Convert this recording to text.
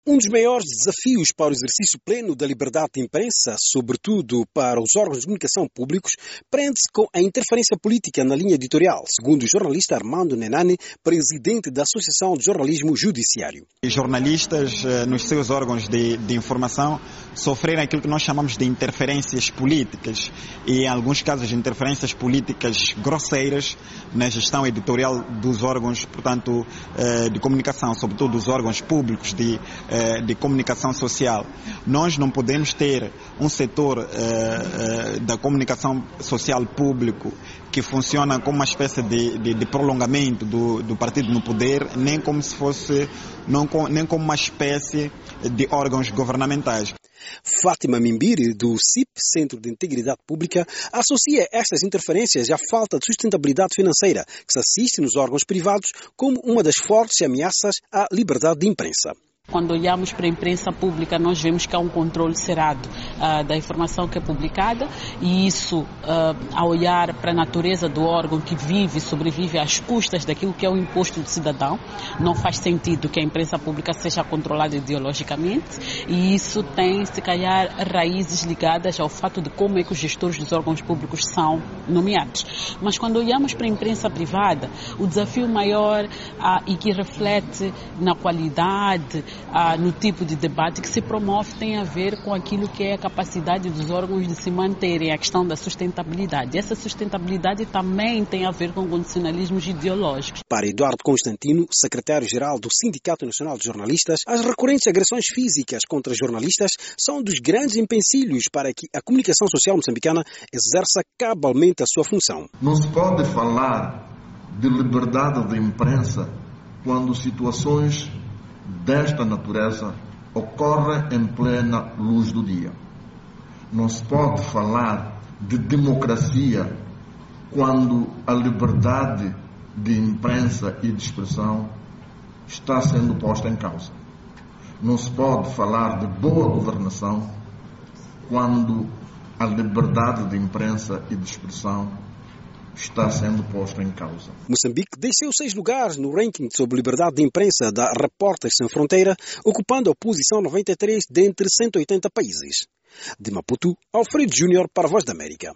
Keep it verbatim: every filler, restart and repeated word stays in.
Um dos maiores desafios para o exercício pleno da liberdade de imprensa, sobretudo para os órgãos de comunicação públicos, prende-se com a interferência política na linha editorial, segundo o jornalista Armando Nenane, presidente da Associação de Jornalismo Judiciário. Os jornalistas, nos seus órgãos de, de informação, sofreram aquilo que nós chamamos de interferências políticas e, em alguns casos, interferências políticas grosseiras na gestão editorial dos órgãos, portanto, de comunicação, sobretudo dos órgãos públicos de de comunicação social. Nós não podemos ter um setor uh, uh, da comunicação social público que funciona como uma espécie de, de, de prolongamento do, do partido no poder, nem como se fosse, não, nem como uma espécie de órgãos governamentais. Fátima Mimbiri, do C I P, Centro de Integridade Pública, associa estas interferências à falta de sustentabilidade financeira que se assiste nos órgãos privados como uma das fortes ameaças à liberdade de imprensa. Quando olhamos para a imprensa pública, nós vemos que há um controle cerrado uh, da informação que é publicada e isso, uh, ao olhar para a natureza do órgão que vive e sobrevive às custas daquilo que é o imposto do cidadão, não faz sentido que a imprensa pública seja controlada ideologicamente e isso tem, se calhar, raízes ligadas ao fato de como é que os gestores dos órgãos públicos são nomeados. Mas quando olhamos para a imprensa privada, o desafio maior uh, e que reflete na qualidade, Ah, no tipo de debate que se promove tem a ver com aquilo que é a capacidade dos órgãos de se manterem, a questão da sustentabilidade. Essa sustentabilidade também tem a ver com condicionalismos ideológicos. Para Eduardo Constantino, secretário-geral do Sindicato Nacional de Jornalistas, as recorrentes agressões físicas contra jornalistas são um dos grandes empecilhos para que a comunicação social moçambicana exerça cabalmente a sua função. Não se pode falar de liberdade de imprensa quando situações desta natureza ocorre em plena luz do dia. Não se pode falar de democracia quando a liberdade de imprensa e de expressão está sendo posta em causa. Não se pode falar de boa governação quando a liberdade de imprensa e de expressão está sendo posto em causa. Moçambique deixou seis lugares no ranking sobre liberdade de imprensa da Repórteres Sem Fronteira, ocupando a posição noventa e três dentre cento e oitenta países. De Maputo, Alfredo Júnior para a Voz da América.